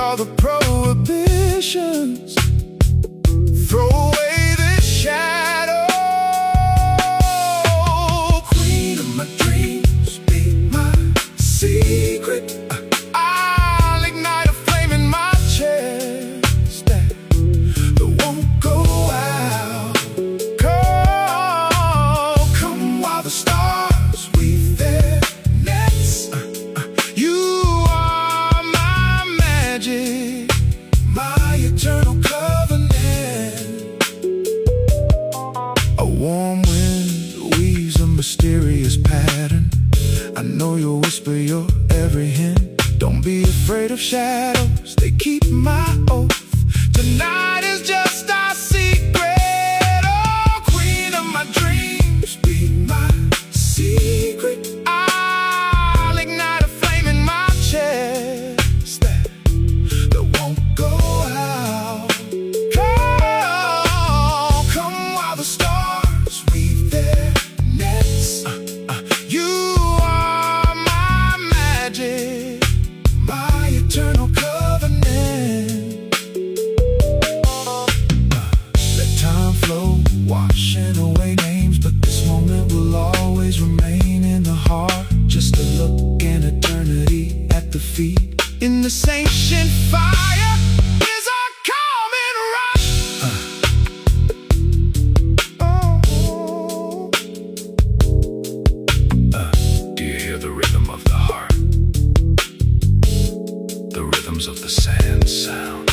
all the prohibitions. Throw away this shadow. Queen of my dreams, be my secret. I'll ignite a flame in my chest that won't go out. Come while the stars weave their nets. You are my magic, my eternal covenant. A warm wind weaves a mysterious pattern. I know you'll whisper your every hint. Don't be afraid of shadows, they keep my oath. Tonight is just our secret. Oh, queen of my dreams, be my secret. I'll ignite a flame in my chest that won't go out. Come while the stars weave their nets. You are my magic, my eternal covenant. Let time flow, washing away names, but this moment will always remain in the heart. Just a look in eternity at the feet. In this ancient fire is our common rush. Do you hear the rhythm of the heart? The rhythms of the sand sound.